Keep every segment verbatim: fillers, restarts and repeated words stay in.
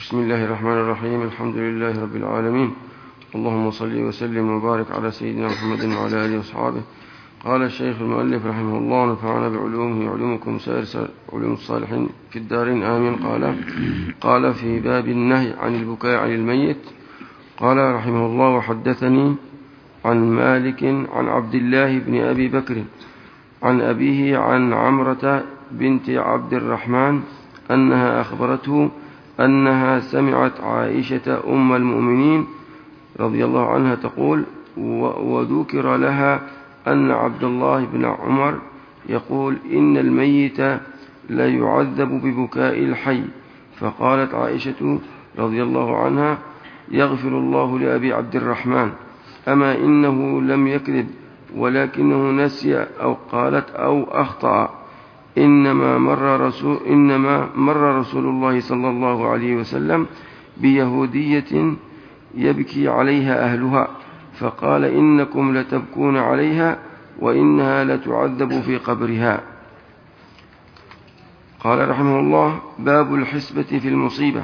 بسم الله الرحمن الرحيم. الحمد لله رب العالمين، اللهم صل وسلم وبارك على سيدنا محمد وعلى آله وصحبه. قال الشيخ المؤلف رحمه الله ونفعنا بعلومه وعلومكم سائر علوم الصالحين في الدارين آمين. قال قال في باب النهي عن البكاء عن الميت. قال رحمه الله: وحدثني عن مالك عن عبد الله بن أبي بكر عن أبيه عن عمرة بنت عبد الرحمن أنها أخبرته أنها سمعت عائشة أم المؤمنين رضي الله عنها تقول: وذكر لها أن عبد الله بن عمر يقول: إن الميت لا يعذب ببكاء الحي. فقالت عائشة رضي الله عنها: يغفر الله لأبي عبد الرحمن، أما إنه لم يكذب ولكنه نسي أو قالت أو أخطأ، إنما مر رسول, إنما مر رسول الله صلى الله عليه وسلم بيهودية يبكي عليها أهلها، فقال: إنكم لتبكون عليها وإنها لتعذب في قبرها. قال رحمه الله: باب الحسبة في المصيبة.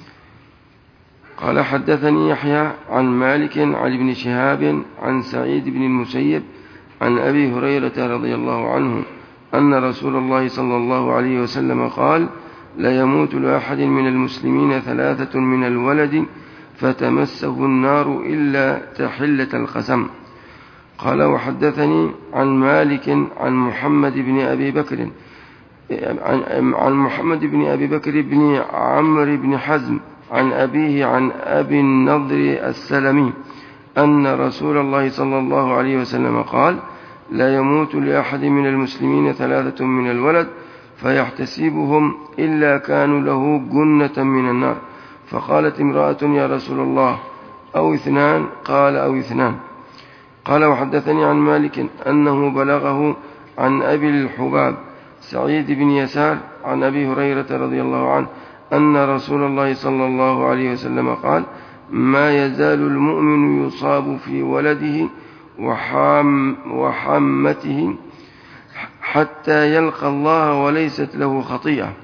قال: حدثني يحيى عن مالك عن ابن شهاب عن سعيد بن المسيب عن أبي هريرة رضي الله عنه أن رسول الله صلى الله عليه وسلم قال: لا يموت لأحد من المسلمين ثلاثة من الولد فتمسه النار إلا تحلة القسم. قال: وحدثني عن مالك عن محمد بن أبي بكر عن محمد بن أبي بكر بن عمرو بن حزم عن أبيه عن أبي النضر السلمي أن رسول الله صلى الله عليه وسلم قال: لا يموت لأحد من المسلمين ثلاثة من الولد فيحتسبهم إلا كانوا له جنة من النار. فقالت امرأة: يا رسول الله، أو اثنان؟ قال: أو اثنان. قال: وحدثني عن مالك أنه بلغه عن أبي الحباب سعيد بن يسار عن أبي هريرة رضي الله عنه أن رسول الله صلى الله عليه وسلم قال: ما يزال المؤمن يصاب في ولده وحام وحمته حتى يلقى الله وليست له خطيئة.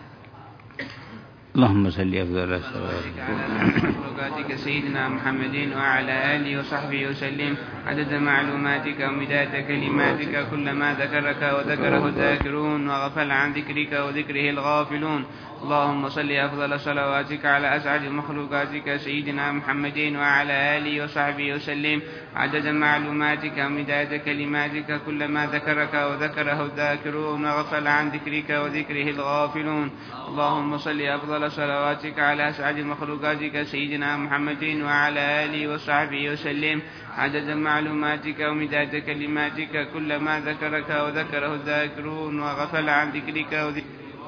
اللهم صل أفضل الصلاة على سيدنا محمد وعلى آله وصحبه وسلم عدد معلوماتك ومداد كلماتك، كلما ذكرك وذكره الذاكرون وغفل عن ذكرك وذكره الغافلون. اللهم صل أفضل صلواتك على أسعد مخلوقاتك سيدنا محمد وعلى آله وصحبه وسلم عدد معلوماتك ومداد كلماتك، كلما ذكرك وذكره الذاكرون وغفل عن ذكرك وذكره الغافلون. اللهم صل أفضل صلواتك على أسعد مخلوقاتك سيدنا محمد وعلى آله وصحبه وسلم عدد معلوماتك ومداد كلماتك، كلما ذكرك وذكره الذاكرون وغفل عن ذكرك وذكره.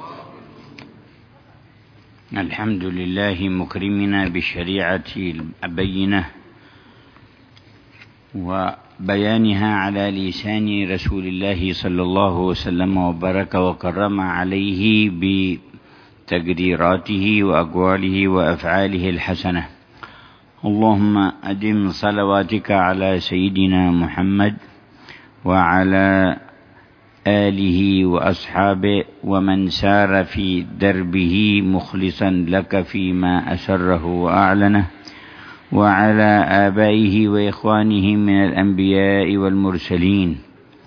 الحمد لله مكرمنا بالشريعة البينة وبيانها على لسان رسول الله صلى الله وسلم وبارك وكرم عليه بتقديراته وأقواله وأفعاله الحسنة. اللهم أدم صلواتك على سيدنا محمد وعلى آله وأصحابه ومن سار في دربه مخلصا لك فيما أسره وأعلنه، وعلى آبائه وإخوانه من الأنبياء والمرسلين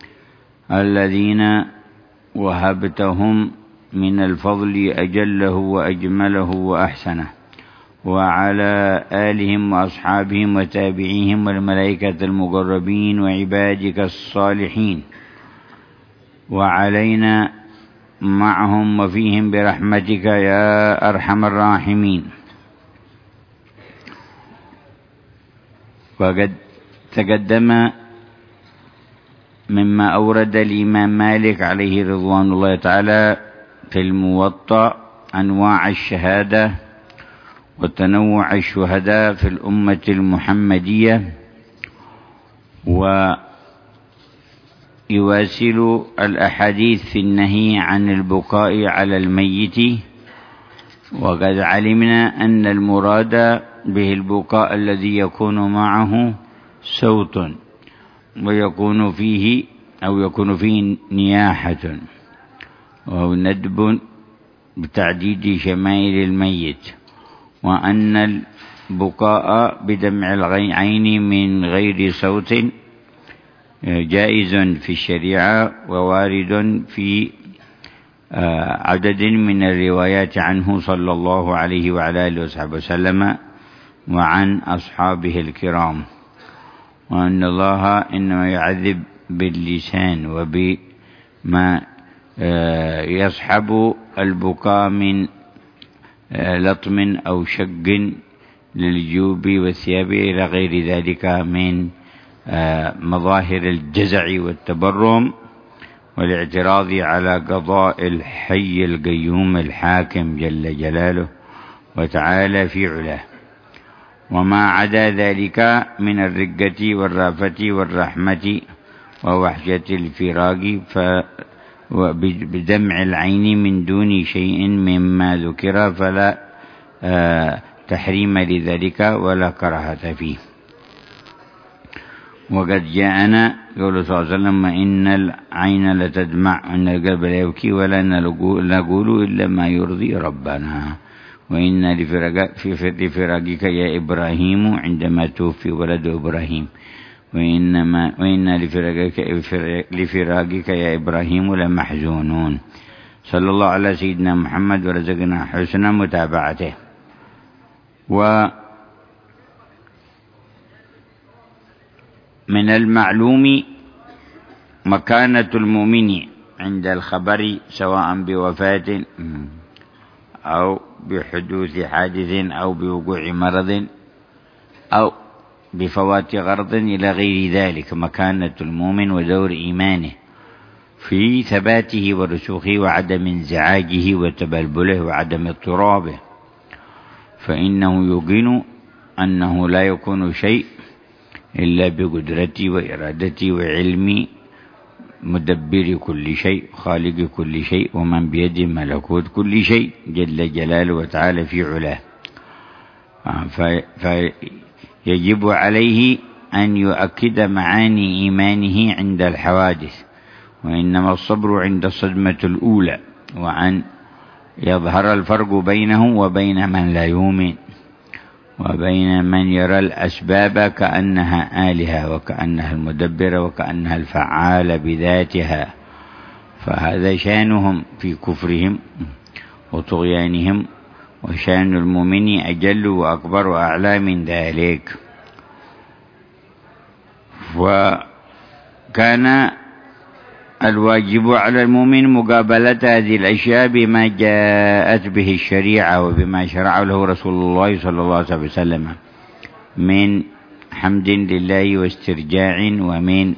الذين وهبتهم من الفضل أجله وأجمله وأحسنه، وعلى آلهم وأصحابهم وتابعيهم والملائكة المقربين وعبادك الصالحين، وعلينا معهم وفيهم برحمتك يا أرحم الراحمين. وقد تقدم مما أورد الإمام مالك عليه رضوان الله تعالى في الموطأ أنواع الشهادة وتنوع الشهداء في الأمة المحمدية، و يواصل الأحاديث في النهي عن البكاء على الميت. وقد علمنا أن المراد به البكاء الذي يكون معه صوت ويكون فيه أو يكون فيه نياحة وهو ندب بتعديد شمائل الميت. وأن البكاء بدمع العين من غير صوت جائز في الشريعة ووارد في عدد من الروايات عنه صلى الله عليه وعلى آله وصحبه وسلم وعن أصحابه الكرام، وأن الله إنما يعذب باللسان وبما يصحب البكاء من لطم أو شق للجيوب والثياب إلى غير ذلك من مظاهر الجزع والتبرم والاعتراض على قضاء الحي القيوم الحاكم جل جلاله وتعالى في علاه. وما عدا ذلك من الرقة والرافة والرحمة ووحشة الفراق بدمع العين من دون شيء مما ذكر فلا تحريم لذلك ولا كراهة فيه. وقد جاءنا قول صلى الله عليه وسلم: إن العين لتدمع وإن القلب لا يبكي ولا نقول إلا ما يرضي ربنا، وإن لفراقك يا إبراهيم عندما توفي ولد إبراهيم، وإنما وإن لفراقك, لفراقك يا إبراهيم لمحزونون. صلى الله على سيدنا محمد ورزقنا حسن متابعته. ومن المعلوم مكانة المؤمن عند الخبر سواء بوفاة أو بحدوث حادث أو بوقوع مرض أو بفوات غرض إلى غير ذلك، مكانة المؤمن ودور إيمانه في ثباته ورسوخه وعدم انزعاجه وتبلبله وعدم اضطرابه، فإنه يوقن أنه لا يكون شيء إلا بقدرتي وإرادتي وعلمي مدبر كل شيء خالق كل شيء ومن بيده ملكوت كل شيء جل جلاله وتعالى في علاه. فيجب عليه أن يؤكد معاني إيمانه عند الحوادث، وإنما الصبر عند الصدمة الأولى، وأن يظهر الفرق بينه وبين من لا يؤمن، وبين من يرى الأسباب كأنها آلهة وكأنها المدبرة وكأنها الفعالة بذاتها، فهذا شانهم في كفرهم وطغيانهم، وشان المؤمن أجل وأكبر وأعلى من ذلك. وكان الواجب على المؤمن مقابلة هذه الأشياء بما جاءت به الشريعة وبما شرع له رسول الله صلى الله عليه وسلم من حمد لله واسترجاع ومن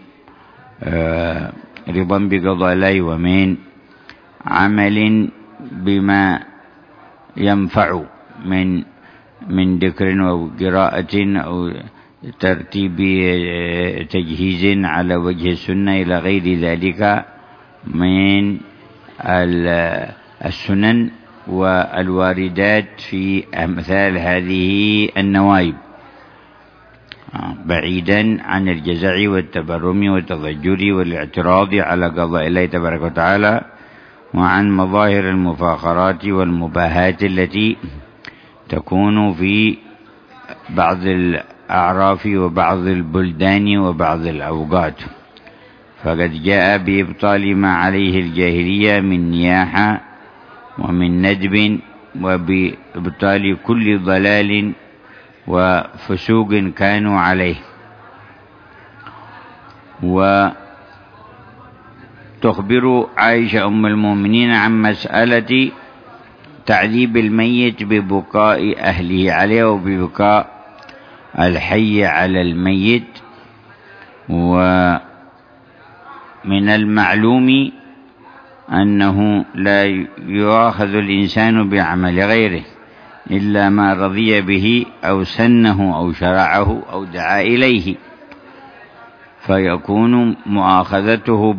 رضا بقضاء الله ومن عمل بما ينفع من من ذكر أو قراءة أو ترتيب تجهيز على وجه السنة إلى غير ذلك من السنن والواردات في أمثال هذه النوائب، بعيدا عن الجزع والتبرم والتضجر والاعتراض على قضاء الله تبارك وتعالى، وعن مظاهر المفاخرات والمباهات التي تكون في بعض الأعراف وبعض البلدان وبعض الأوقات. فقد جاء بإبطال ما عليه الجاهلية من نياحة ومن ندب، وبإبطال كل ضلال وفسوق كانوا عليه. وتخبر عائشة أم المؤمنين عن مسألة تعذيب الميت ببكاء أهله عليه وببكاء الحي على الميت. ومن المعلوم أنه لا يؤاخذ الإنسان بعمل غيره إلا ما رضي به أو سنه أو شرعه أو دعا إليه، فيكون مؤاخذته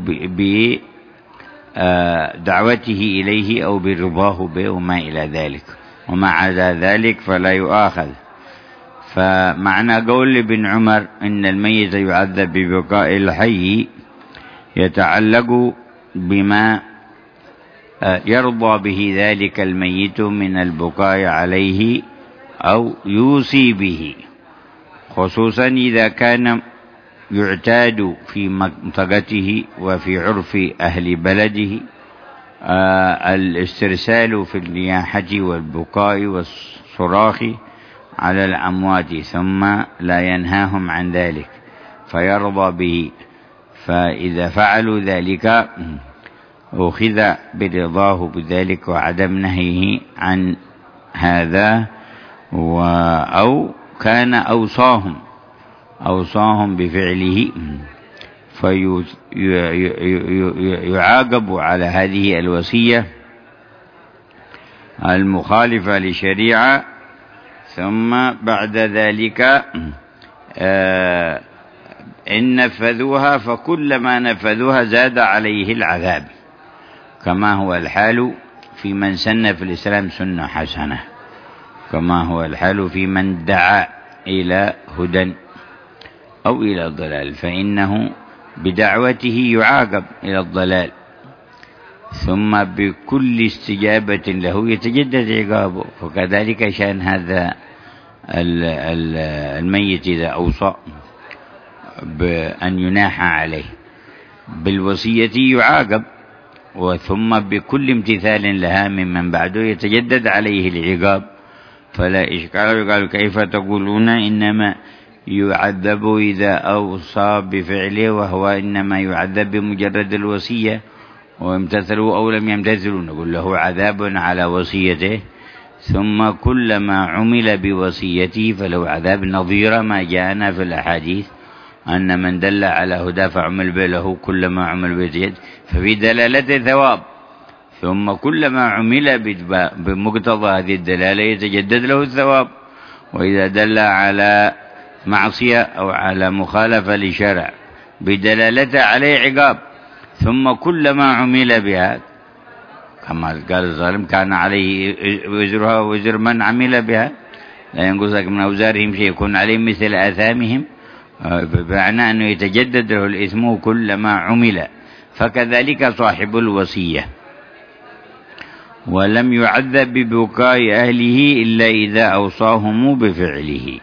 بدعوته إليه أو برضاه به وما إلى ذلك، وما عدا ذلك فلا يؤاخذ. فمعنى قول ابن عمر إن الميت يعذب ببكاء الحي يتعلق بما يرضى به ذلك الميت من البكاء عليه أو يوصي به، خصوصا إذا كان يعتاد في منطقته وفي عرف أهل بلده الاسترسال في النياحة والبكاء والصراخ على الأموات، ثم لا ينهاهم عن ذلك فيرضى به. فإذا فعلوا ذلك أخذ برضاه بذلك وعدم نهيه عن هذا، أو كان أوصاهم أوصاهم بفعله فيعاقب على هذه الوصية المخالفة للشريعة. ثم بعد ذلك إن نفذوها فكلما نفذوها زاد عليه العذاب، كما هو الحال في من سن في الإسلام سنة حسنة، كما هو الحال في من دعا إلى هدى أو إلى الضلال، فإنه بدعوته يعاقب إلى الضلال، ثم بكل استجابة له يتجدد عقابه. فكذلك شأن هذا الميت إذا أوصى بأن يناحى عليه بالوصية يعاقب، وثم بكل امتثال لها ممن بعده يتجدد عليه العقاب، فلا إشكال. قالوا كيف تقولون إنما يعذب إذا أوصى بفعله وهو إنما يعذب بمجرد الوصية، وامتثلوا أو لم يمتثلوا نقول له عذاب على وصيته، ثم كلما عمل بوصيته فله عذاب نظير ما جاءنا في الأحاديث أن من دل على هدى فعمل به له كلما عمل به، ففي دلالة ثواب، ثم كلما عمل بمقتضى هذه الدلالة يتجدد له الثواب. وإذا دل على معصية أو على مخالفة لشرع بدلالة عليه عقاب، ثم كلما عمل بها كما قال الظالم كان عليه وزرها وزر من عمل بها، لا ينقصك من أوزارهم شيء، يكون عليهم مثل آثامهم، بمعنى أنه يتجدد له الإثم كلما عمل. فكذلك صاحب الوصية، ولم يعذب ببكاء أهله إلا إذا أوصاهم بفعله.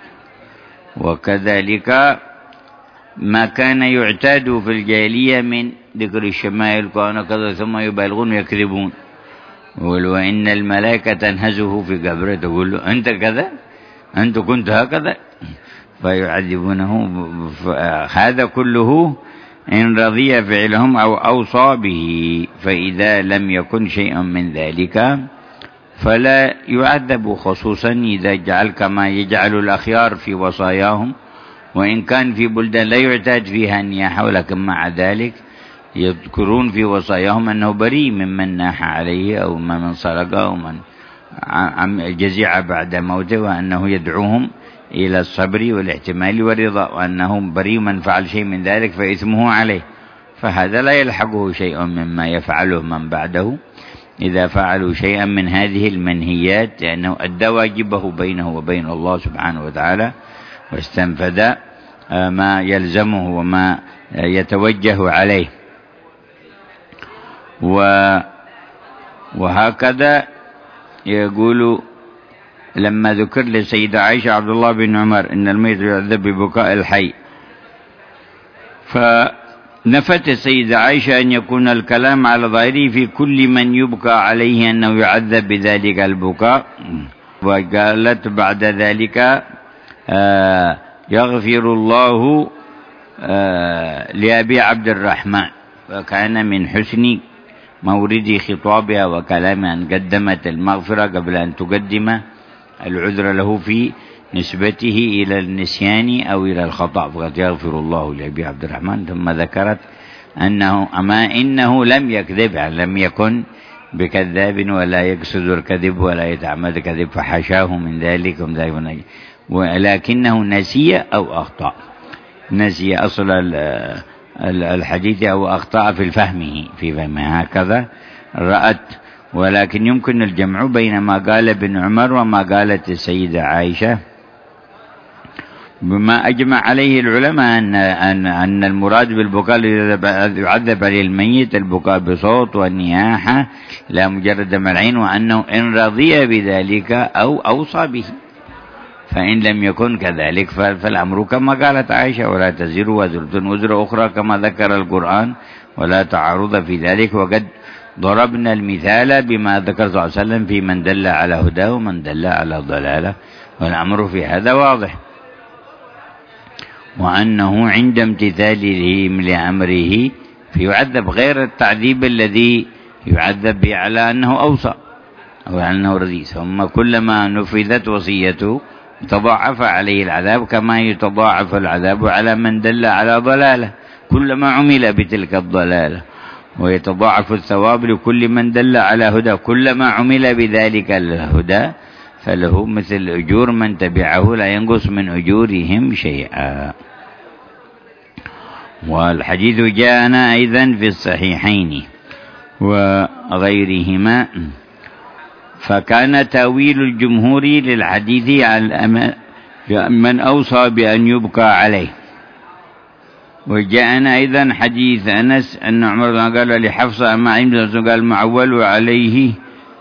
وكذلك ما كان يعتاد في الجاهلية من ذكر الشمائل كان كذا ثم يبالغون ويكذبون، وإن الملائكة تنهزه في قبره تقول له أنت كذا، أنت كنت هكذا، فيعذبونه. هذا كله إن رضي فعلهم أو أوصى به، فإذا لم يكن شيء من ذلك فلا يعذب، خصوصا إذا جعل كما يجعل الأخيار في وصاياهم، وإن كان في بلدان لا يعتاد فيها النياحة، ولكن مع ذلك يذكرون في وصاياهم أنه بريء ممن ناح عليه أو من سرق أو من جزع بعد موته، وأنه يدعوهم إلى الصبر والاحتمال والرضا، وأنه بريء من فعل شيء من ذلك فإثمه عليه. فهذا لا يلحقه شيء مما يفعله من بعده إذا فعلوا شيئا من هذه المنهيات، لأنه أدى واجبه بينه وبين الله سبحانه وتعالى، واستنفذ ما يلزمه وما يتوجه عليه. وهكذا يقول لما ذكر للسيدة عائشة عبد الله بن عمر إن الميت يعذب ببكاء الحي، فنفت السيدة عائشة أن يكون الكلام على ظاهره في كل من يبكى عليه أنه يعذب بذلك البكاء. وقالت بعد ذلك آه يغفر الله آه لأبي عبد الرحمن، وكان من حسن مورد خطابها وكلامها أن قدمت المغفرة قبل أن تقدم العذر له في نسبته إلى النسيان أو إلى الخطأ، فقد يغفر الله لأبي عبد الرحمن، ثم ذكرت أنه أما إنه لم يكذب، يعني لم يكن بكذاب ولا يقصد الكذب ولا يتعمد الكذب، فحشاه من ذلك، ولكنه نسي أو أخطأ، نسي أصل الحديث أو أخطأ في فهمه في فهمه هكذا رأت. ولكن يمكن الجمع بين ما قال ابن عمر وما قالت السيدة عائشة، بما أجمع عليه العلماء أن أن أن المراد بالبكاء يعذب عليه الميت البكاء بصوت والنياحة لا مجرد دمع العين، وأنه إن رضي بذلك أو أوصى به فإن لم يكن كذلك فالأمر كما قالت عائشة: ولا تزر وزرة وزر أخرى، كما ذكر القرآن، ولا تعارض في ذلك. وقد ضربنا المثال بما ذكر صلى الله عليه وسلم في من دل على هدى ومن دل على ضلالة، والأمر في هذا واضح، وأنه عند امتثاله لأمره فيعذب غير التعذيب الذي يعذب به على أنه أوصى أو أنه رضي. ثم كلما نفذت وصيته تضاعف عليه العذاب كما يتضاعف العذاب على من دل على ضلالة كلما عمل بتلك الضلالة، ويتضاعف الثواب لكل من دل على هدى كلما عمل بذلك الهدى، فله مثل أجور من تبعه لا ينقص من أجورهم شيئا. والحديث جاءنا أيضا في الصحيحين وغيرهما. فكان تأويل الجمهور للحديث على من أوصى بأن يبقى عليه. وجاءنا أيضا حديث أنس أن عمر قال لحفصة: أما عند قال: معول عليه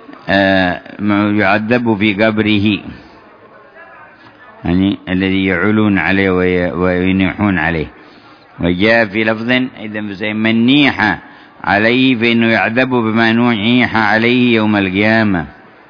يعذب في قبره، يعني الذي يعلون عليه وينيحون عليه. وجاء في لفظ إذا من نيح عليه فإنه يعذب بما نيح عليه يوم القيامة.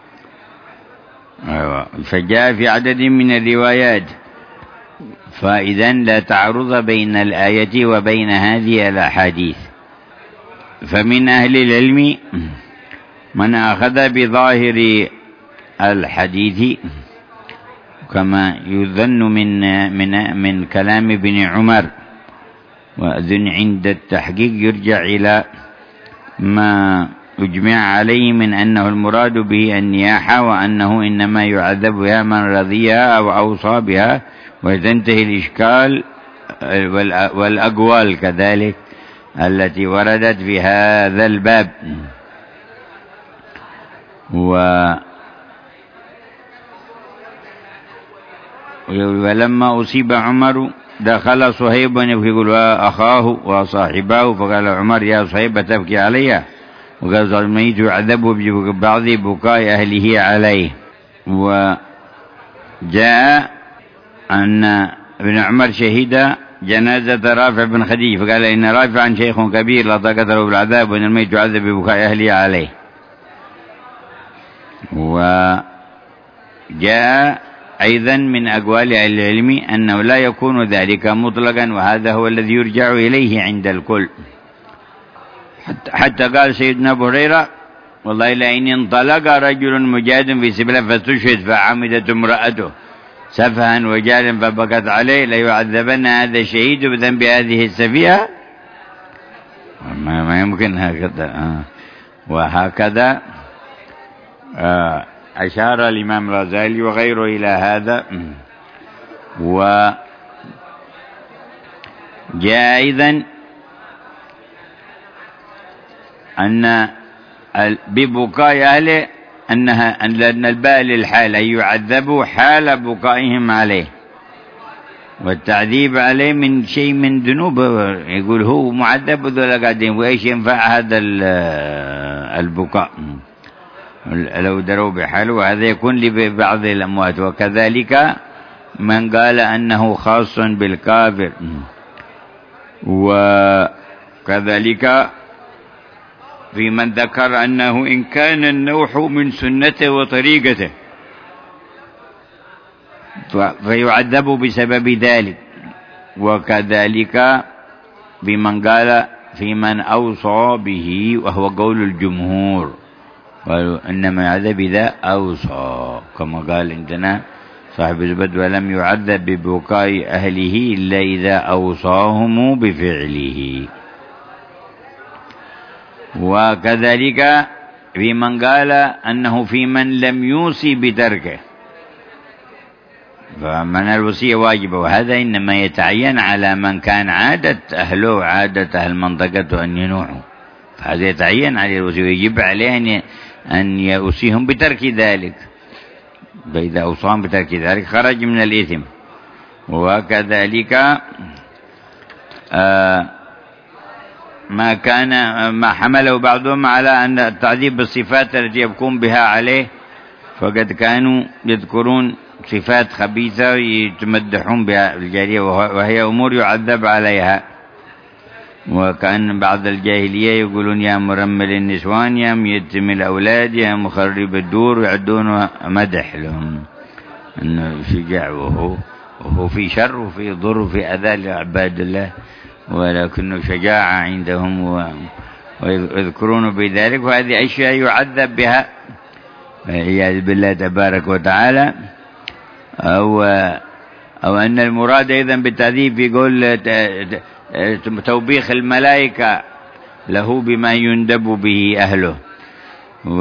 فجاء في عدد من الروايات. فإذا لا تعارض بين الآية وبين هذه الأحاديث. فمن أهل العلم من أخذ بظاهر الحديث كما يظن من من من كلام ابن عمر، وأذن عند التحقيق يرجع إلى ما أجمع عليه من أنه المراد به النياحة، وأنه إنما يعذب بها من رضيها أو أوصى بها، وتنتهي الإشكال والأقوال كذلك التي وردت في هذا الباب. و ولما أصيب عمر دخل صهيب يقول أخاه وصاحبه، فقال عمر: يا صهيب تبكي عليها؟ وقال: الميت يعذب ببعض بكاء أهله عليه. وجاء أن ابن عمر شهد جنازة رافع بن خديج، فقال: إن رافعا شيخ كبير لا طاقة له بالعذاب، وإن الميت يعذب ببكاء أهله عليه. وجاء أيضا من أقوال العلم أنه لا يكون ذلك مطلقا، وهذا هو الذي يرجع إليه عند الكل. حتى قال سيدنا أبو هريرة: والله لئن انطلق رجل مجاهد في سبيل الله فاستشهد فعمدت امرأته سفها وجالا فبكت عليه ليعذبن هذا الشهيد بذنب هذه السفيهة. ما يمكن هكذا. وهكذا أشار الإمام الغزالي وغيره إلى هذا. وجاء أيضا أن ببكاء أهله أنها أن الباء للحال أن يعذبوا حال بكائهم عليه، والتعذيب عليه من شيء من ذنوب. يقول هو معذب وذولا قاعدين، وإيش ينفع هذا البكاء لو دروا بحاله؟ وهذا يكون لبعض الأموات. وكذلك من قال أنه خاص بالكافر. وكذلك في من ذكر أنه إن كان النوح من سنته وطريقته فيعذب بسبب ذلك. وكذلك بمن قال في من أوصى به، وهو قول الجمهور، قالوا إنما يعذب إذا أوصى، كما قال عندنا صاحب الزبد: ولم يعذب ببكاء أهله إلا إذا أوصاهم بفعله. وكذلك في من قال أنه في من لم يوصي بتركه، فمن الوصية واجبة، وهذا إنما يتعين على من كان عادة أهله عادة أهل منطقته أن ينوحوا، فهذا يتعين عليه الوصية ويجب عليه أن يوصيهم بترك ذلك، فإذا أوصاهم بترك ذلك خرج من الإثم. وكذلك آه ما كان ما حمله بعضهم على أن التعذيب بالصفات التي يقوم بها عليه، فقد كانوا يذكرون صفات خبيثة يتمدحون بها الجاهلية، وهي أمور يعذب عليها. وكأن بعض الجاهلية يقولون يا مرمل النسوان، يا ميتم الأولاد، يا مخرب الدور، يعدون مدح لهم أنه شجاع، وهو, وهو في شر وفي ضر وفي أذى لعباد الله، ولكنه شجاعة عندهم ويذكرون بذلك، وهذه أشياء يعذب بها والعياذ بالله تبارك وتعالى. أو, أو أن المراد أيضا بالتعذيب يقول توبيخ الملائكة له بما يندب به أهله. و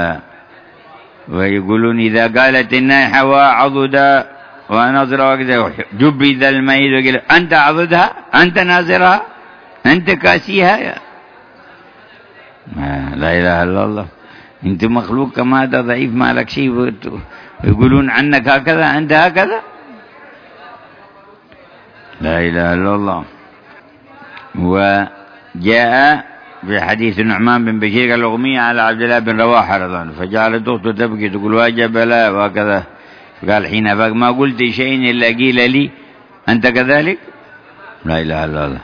ويقولون إذا قالت النائحة وعضد ونظر وكذا جبذ الميت وقال أنت عضدها، أنت ناظرها، أنت كاسيها، لا إله إلا الله، أنت مخلوق كما هذا ضعيف ما لك شيء، يقولون عنك هكذا، أنت هكذا، لا إله إلا الله. وجاء في حديث النعمان بن بشير قال أغمي على عبد الله بن رواحة رضي الله عنه، فجعلت أخته تبكي تقول واجب لا وكذا، فقال حين فاق ما قلت شيء إلا قيل لي أنت كذلك، لا إله إلا الله.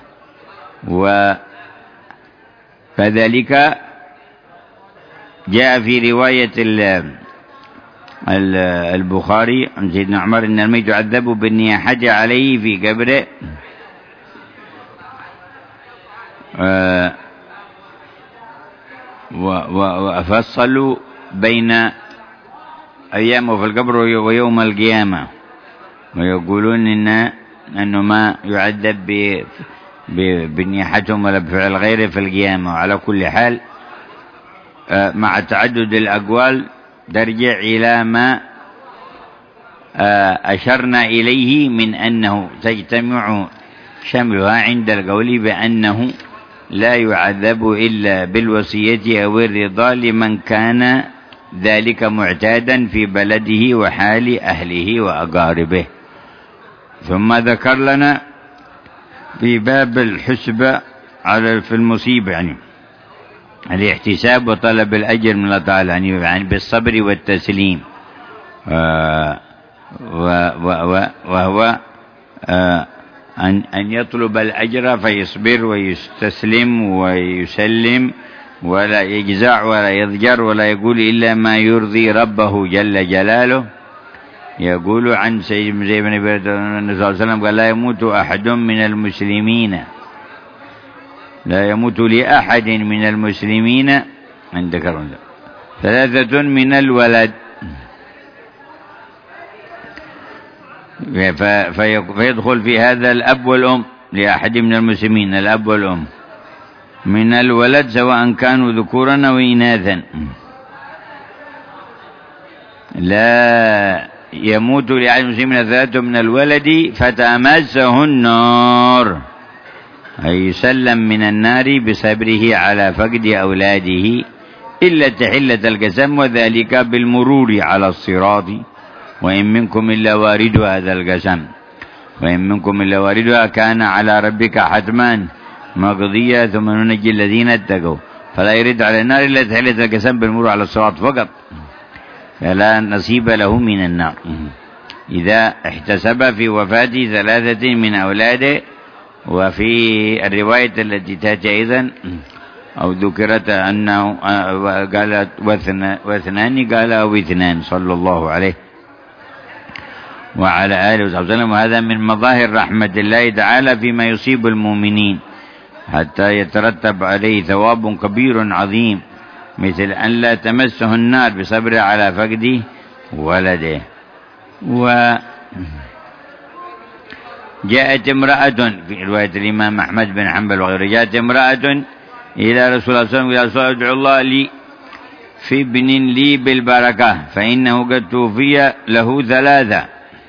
وكذلك جاء في رواية البخاري عن سيدنا عمر أن الميت يعذب بالنياحة عليه في قبره، آه وفصلوا بين أيامه في القبر ويوم القيامة، ويقولون إن أنه ما يعذب بنياحتهم ولا بفعل غيره في القيامة. وعلى كل حال آه مع تعدد الأقوال ترجع إلى ما آه أشرنا إليه من أنه تجتمع شملها عند القول بأنه لا يعذب إلا بالوصية أو الرضا لمن كان ذلك معتادا في بلده وحال أهله وأقاربه. ثم ذكر لنا في باب الحسبة على في المصيبة يعني الاحتساب وطلب الأجر من الله تعالى، يعني بالصبر والتسليم، وهو أن أن يطلب الأجر فيصبر ويستسلم ويسلم ولا يجزع ولا يضجر ولا يقول إلا ما يرضي ربه جل جلاله. يقول عن سيد بن زيد بن برد النبي صلى الله عليه وسلم قال لا يموت أحد من المسلمين، لا يموت لأحد من المسلمين عند كرم ثلاثة من الولد، فيدخل في هذا الأب والأم لأحد من المسلمين، الأب والأم من الولد سواء كانوا ذكورا أو إناثا، لا يموت لأحد المسلمين ثلاثة من الولد فتمسه النار، أي يسلم من النار بصبره على فقد أولاده إلا تحلة القسم، وذلك بالمرور على الصراط، وإن منكم إلا واردها هذا القسم، وإن منكم إلا واردها كان على ربك حتما مقضية ثم ننجي الذين اتقوا، فلا يرد على النار إلا تحلة القسم بالمرور على الصراط فقط، فلا نصيب له من النار إذا احتسب في وفاة ثلاثة من أولاده. وفي الرواية التي تأتي أيضا أو ذكرت أنه قالت واثنان قال أو اثنان صلى الله عليه وعلى آله وصحبه وسلم. وهذا من مظاهر رحمة الله تعالى فيما يصيب المؤمنين حتى يترتب عليه ثواب كبير عظيم، مثل أن لا تمسه النار بصبر على فقد ولده. وجاءت امرأة في رواية الإمام أحمد بن حنبل وغيره، جاءت امرأة إلى رسول الله صلى الله عليه وسلم قال رسول الله ادعو الله لي في ابن لي بالبركة فإنه قد توفي له ثلاثة،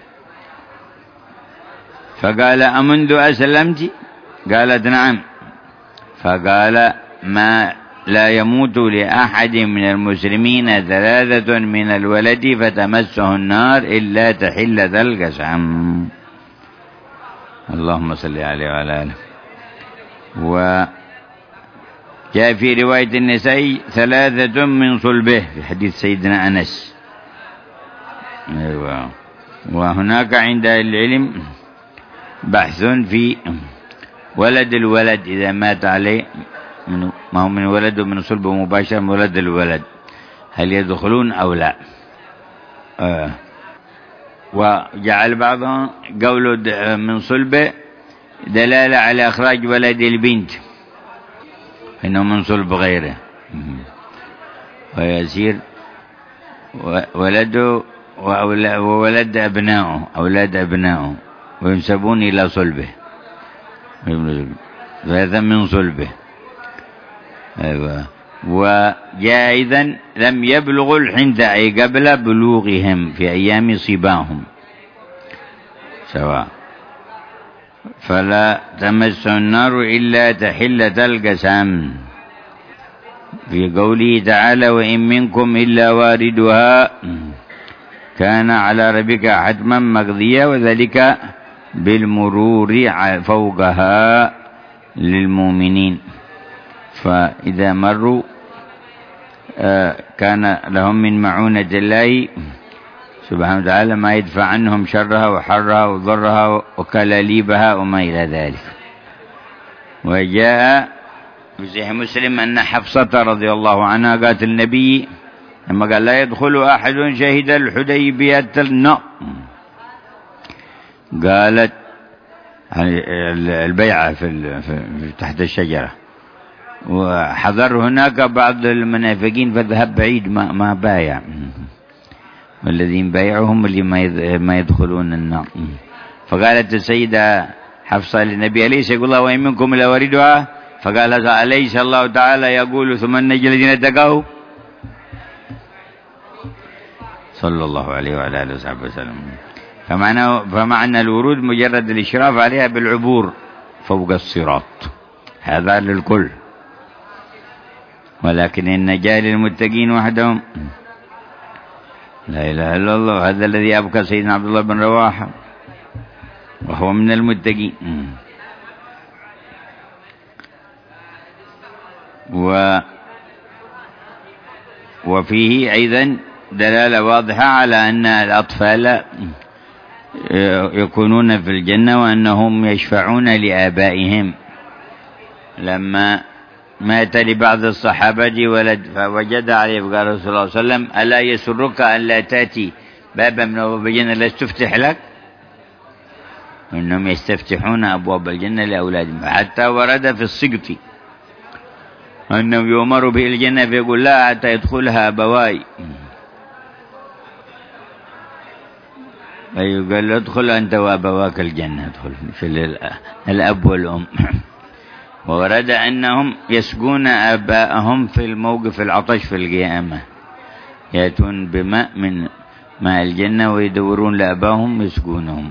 فقال أمنذ أسلمت؟ قالت نعم، فقال ما لا يموت لأحد من المسلمين ثلاثة من الولد فتمسه النار إلا تحل ذا القسم. اللهم صل عليه وعلى آله. وجاء في رواية النسائي ثلاثة من صلبه في حديث سيدنا أنس. أيوة. وهناك عند العلم بحث في ولد الولد إذا مات عليه، ما هو من ولد ومن صلب مباشر، من ولد الولد هل يدخلون أو لا؟ آه. وجعل بعضهم قوله من صلبه دلالة على إخراج ولد البنت إنه من صلب غيره، ويصير ولده وولد أبنائه أولاد أبنائه وينسبون إلى صلبه، فهذا من صلبه. أيوة. وجاء إذن لم يبلغوا الحنثى أي قبل بلوغهم في أيام صباهم سواء، فلا تمس النار إلا تحلة القسام، في قوله تعالى وإن منكم إلا واردها كان على ربك حتما مقضيا، وذلك بالمرور فوقها للمؤمنين، فإذا مروا كان لهم من معونة الله سبحانه وتعالى ما يدفع عنهم شرها وحرها وضرها وكلاليبها وما إلى ذلك. وجاء في صحيح مسلم أن حفصة رضي الله عنها قالت النبي لما قال لا يدخل أحد شهد الحديبية النار، قالت البيعة في تحت الشجرة، وحضر هناك بعض المنافقين فذهب بعيد ما ما بايع، والذين بايعهم اللي ما يدخلون النار. فقالت السيدة حفصة للنبي أليس يقول الله وإن منكم إلا واردها؟ فقال أليس الله تعالى يقول ثم ننجي الذين اتقوا؟ صلى الله عليه وعلى آله وصحبه وسلم. فمعنى, فمعنى الورود مجرد الإشراف عليها بالعبور فوق الصراط، هذا للكل، ولكن النجاة للمتقين وحدهم. لا إله إلا الله، هذا الذي أبكى سيدنا عبد الله بن رواحة وهو من المتقين. و وفيه أيضا دلالة واضحة على أن الأطفال يكونون في الجنة وأنهم يشفعون لآبائهم. لما مات لبعض الصحابة ولد فوجد عليه فقال رسول الله صلى الله عليه وسلم ألا يسرك أن لا تأتي بابا من أبواب الجنة لا تفتح لك؟ إنهم يستفتحون أبواب الجنة لأولادهم، حتى ورد في السقط أنه يؤمر به الجنة فيقول لا حتى يدخلها أبواي، فيقول ادخل أنت وأبواك الجنة، ادخل في الأب والأم. وورد أنهم يسقون آباءهم في الموقف العطش في القيامة، يأتون بماء من ماء الجنة ويدورون لأباهم يسقونهم.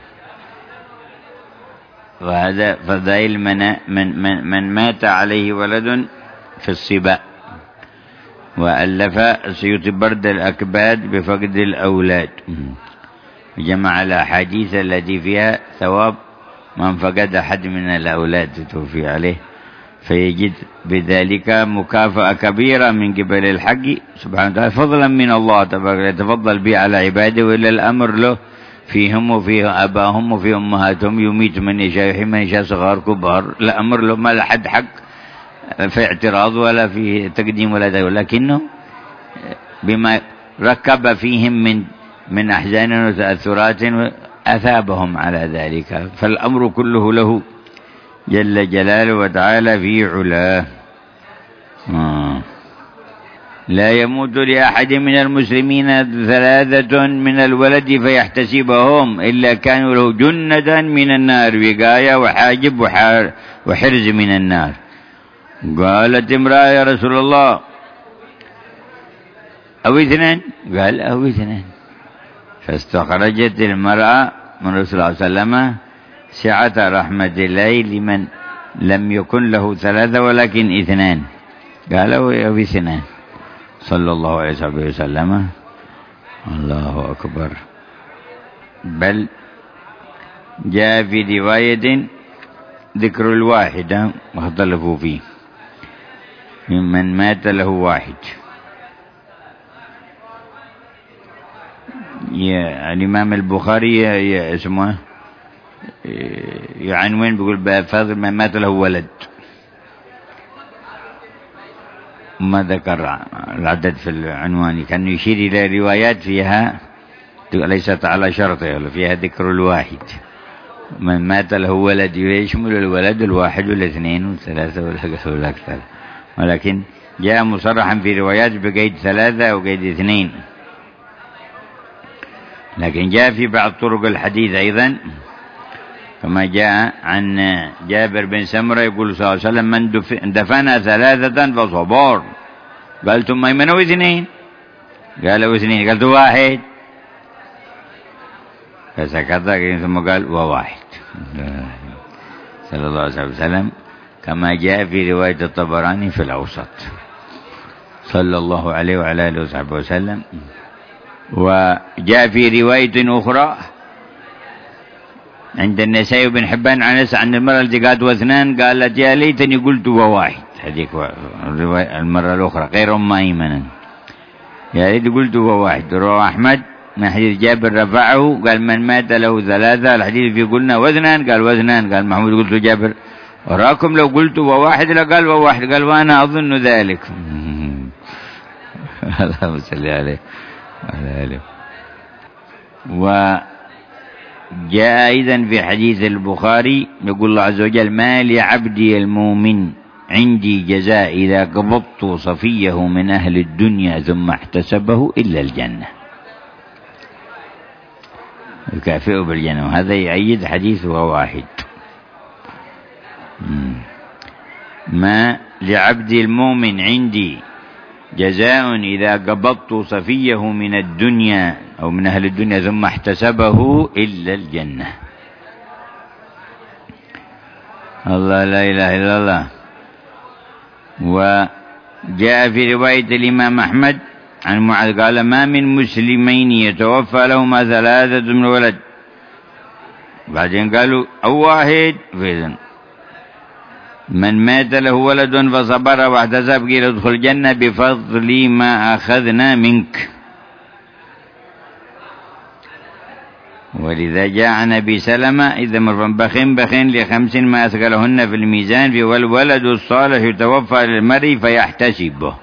وهذا فضائل من, من, من, من مات عليه ولد في الصبا. وألف سيوط برد الأكباد بفقد الأولاد، جمع الأحاديث التي فيها ثواب من فقد أحد من الأولاد توفي عليه، فيجد بذلك مكافأة كبيرة من قبل الحق سبحانه وتعالى، فضلا من الله تبارك يتفضل به على عباده، وإلا الأمر له فيهم وفيه أباهم وفيه أمهاتهم، يميت من يشاء يحيي من يشاء صغار كبار، لا أمر له ما لحد حق في اعتراض ولا في تقديم ولا دعوة، لكنه بما ركب فيهم من من أحزان وتأثرات أثابهم على ذلك، فالأمر كله له جل جلاله وتعالى في علاه. آه. لا يموت لأحد من المسلمين ثلاثة من الولد فيحتسبهم إلا كانوا له جنة من النار، وقاية وحاجب وحرز من النار. قالت امرأة يا رسول الله أو اثنين؟ قال أو اثنين. فاستخرجت المرأة من رسول الله صلى الله عليه وسلم سعة رحمة الله لمن لم يكن له ثلاثة ولكن اثنان، قال أو اثنان صلى الله عليه وسلم. الله أكبر. بل جاء في رواية ذكر الواحد واختلفوا فيه، ممن مات له واحد، الإمام البخاري اسمه يعنون بيقول باب فضل من مات له ولد، ما ذكر العدد في العنوان، كان يشير إلى روايات فيها ليست على شرطه، فيها ذكر الواحد، من مات له ولد يشمل الولد الواحد والاثنين والثلاثة والأكثر، ولكن جاء مصرحا في روايات بقيد ثلاثة وقيد اثنين. لكن جاء في بعض طرق الحديث أيضا كما جاء عن جابر بن سمرة يقول صلى الله عليه وسلم من دفن ثلاثة فصبر، قال ثم من واثنين، قالوا اثنين، قلت واحد، فسكت ثم قال وواحد صلى الله عليه وسلم كما جاء في رواية الطبراني في الأوسط صلى الله عليه وعلى آله وصحبه وسلم. وجاء في رواية أخرى عند النسائي بن حبان عن عن المرأة التي قالت واثنان قالت يا ليتني قلت وواحد، هذيك المرة الأخرى غير أم أيمنا، يا ليت قلت وواحد. رواه أحمد من حديث جابر رفعه قال من مات له ثلاثة، الحديث في قلنا واثنان قال واثنان، قال محمود قلت جابر وراكم لو قلت وواحد لقال وواحد، قال وأنا أظن ذلك. اللهم صل عليه وعلى آله. وجاء أيضا في حديث البخاري يقول الله عز وجل ما لعبدي المؤمن عندي جزاء إذا قبضت صفيه من أهل الدنيا ثم احتسبه إلا الجنة، يكافئه بالجنة، وهذا يؤيد حديث واحد. ما لعبدي المؤمن عندي جزاء إذا قبضت صفيه من الدنيا أو من أهل الدنيا ثم احتسبه إلا الجنة. الله لا إله إلا الله. وجاء في رواية الإمام أحمد عن معاذ قال ما من مسلمين يتوفى لهما ثلاثة من ولد، بعدين قالوا أو واحد، فإذن من مات له ولد فصبر واحتسب قيل ادخل الجنة بفضل ما أخذنا منك. ولذا جاء عن أبي سلمة إذا مرفا بخن بخن لخمس ما أثقلهن في الميزان في والولد الصالح يتوفى للمرء فيحتسبه،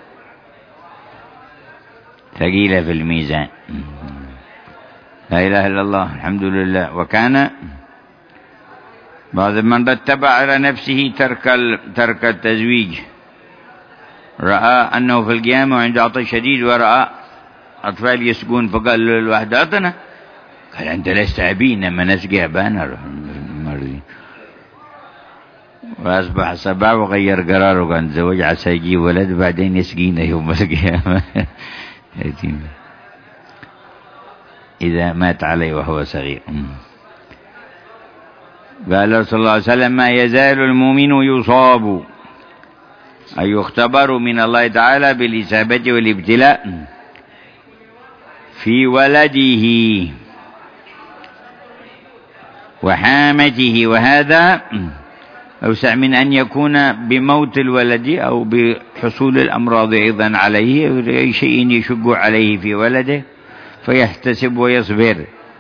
ثقيلة في الميزان. لا إله إلا الله الحمد لله. وكان بعض من رتب على نفسه ترك ترك التزويج، رأى أنه في القيامة وعنده عطش شديد ورأى أطفال يسقون فقال للواحد أعطنا، قال أنت لست أبي إنما نسقي أبانا مرضي. وأصبح صباح وغير قراره وقال تزوج عسى يجيب ولد بعدين يسقينا يوم القيامة إذا مات عليه وهو صغير. قال صلى الله عليه وسلم ما يزال المؤمن يصاب أي يختبر من الله تعالى بالإصابة والابتلاء في ولده وحامته، وهذا أوسع من أن يكون بموت الولد أو بحصول الأمراض أيضا عليه، أي شيء يشق عليه في ولده فيحتسب ويصبر.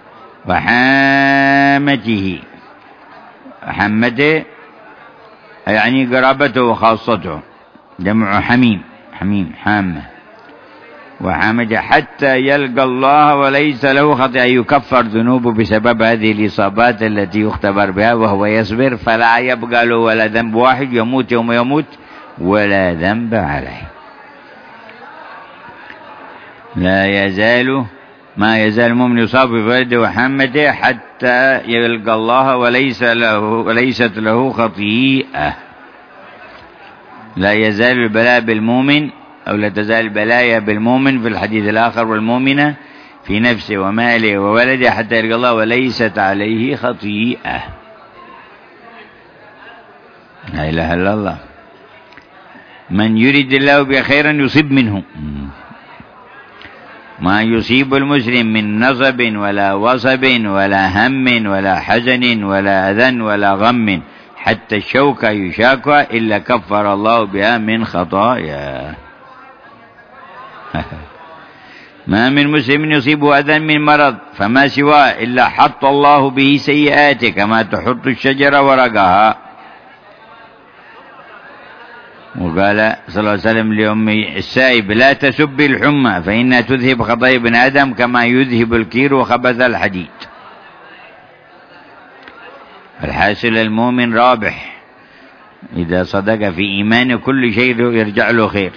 وحامته حمته يعني قرابته وخاصته، جمع حميم، حميم حامة. وحامته حتى يلقى الله وليس له خطيئة، يكفر ذنوبه بسبب هذه الإصابات التي يختبر بها وهو يصبر، فلا يبقى له ولا ذنب واحد، يموت يوم يموت ولا ذنب عليه. لا يزال ما يزال المؤمن يصاب بولده وحامته حتى يلقى الله وليس له وليست له خطيئة. لا يزال البلاء بالمؤمن أو لا تزال البلايا بالمؤمن في الحديث الآخر والمؤمنة في نفسه وماله وولده حتى يلقى الله وليست عليه خطيئة. لا إله إلا الله. من يريد الله بخيرا يصيب منه ما يصيب المسلم من نصب ولا وصب ولا هم ولا حزن ولا أذى ولا غم حتى الشوكة يشاكها إلا كفر الله بها من خطايا. ما من مسلم يصيبه أذى من مرض فما سواه إلا حط الله به سيئاته كما تحط الشجرة ورقها. وقال صلى الله عليه وسلم لأم السائب لا تسب الحمى فإنها تذهب خطايا ابن آدم كما يذهب الكير وخبث الحديد. الحاصل المؤمن رابح إذا صدق في إيمانه كل شيء يرجع له خير.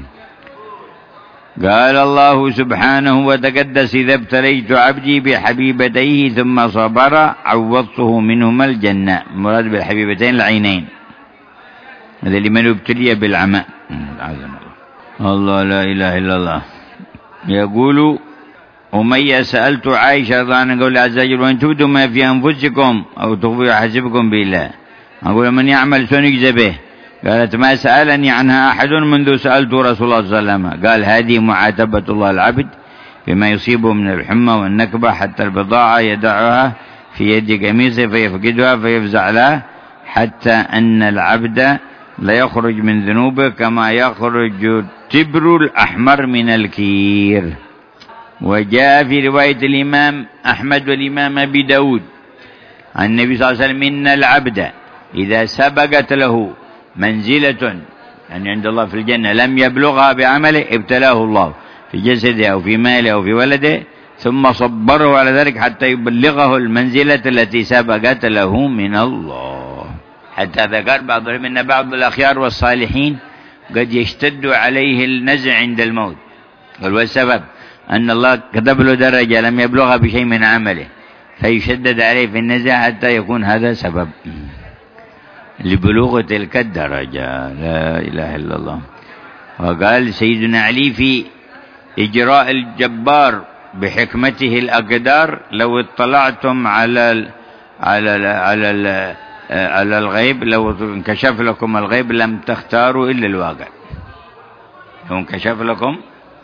قال الله سبحانه وتقدس إذا ابتليت عبدي بحبيبتيه ثم صبر عوضته منهما الجنة. مراد بالحبيبتين العينين، هذا لمن ابتلي بالعمى. الله لا إله إلا الله. يقول أمية سألت عائشة رضي الله عنها قول عز وجل وإن تبدوا ما في أنفسكم أو تخفوا يحاسبكم بالله. أقول من يعمل سنجزى به. قالت ما سألني عنها أحد منذ سألت رسول الله صلى الله عليه وسلم. قال هذه معاتبة الله العبد بما يصيبه من الحمى والنكبة حتى البضاعة يدعها في يد قميصه فيفقدها فيفزع له حتى أن العبد لا يخرج من ذنوبه كما يخرج التبر الأحمر من الكير. وجاء في رواية الإمام أحمد والإمام أبي داود عن النبي صلى الله عليه وسلم إن العبد إذا سبقت له منزلة يعني عند الله في الجنة لم يبلغها بعمله ابتلاه الله في جسده أو في ماله أو في ولده ثم صبره على ذلك حتى يبلغه المنزلة التي سبقت له من الله. حتى ذكر بعضهم أن بعض الأخيار والصالحين قد يشتد عليه النزع عند الموت والسبب أن الله كتب له درجة لم يبلغها بشيء من عمله فيشدد عليه في النزع حتى يكون هذا سبب لبلوغ تلك الدرجة. لا إله إلا الله. وقال سيدنا علي في إجراء الجبار بحكمته الأقدار لو اطلعتم على ال على ال على ال على الغيب لو انكشف لكم الغيب لم تختاروا إلا الواقع. لو انكشف لكم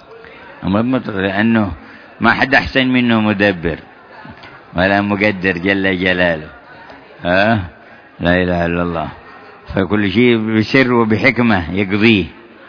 لأنه ما حد أحسن منه مدبر ولا مقدر جل جلاله. ها لا إله إلا الله. فكل شيء بسر وبحكمة يقضيه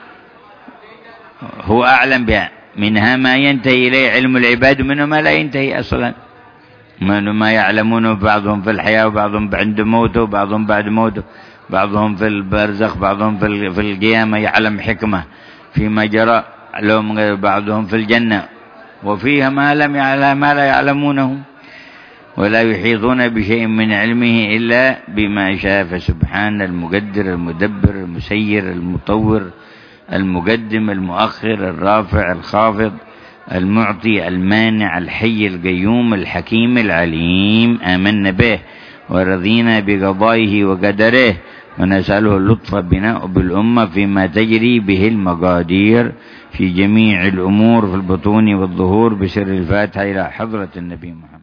هو أعلم بها. منها ما ينتهي إليه علم العباد ومنه ما لا ينتهي أصلا. منه ما يعلمونه بعضهم في الحياة وبعضهم عند موته وبعضهم بعد موته بعضهم في البرزخ بعضهم في القيامة يعلم حكمة فيما جرى لهم بعضهم في الجنة وفيها ما لم يعلم ما لا يعلمونه ولا يحيطون بشيء من علمه إلا بما شاء. فسبحان المقدر المدبر المسير المطور المقدم المؤخر الرافع الخافض المعطي المانع الحي القيوم الحكيم العليم. آمنا به ورضينا بقضائه وقدره ونسأله اللطف بنا بالأمة فيما تجري به المقادير في جميع الأمور في البطون والظهور بسر الفاتحة إلى حضرة النبي محمد.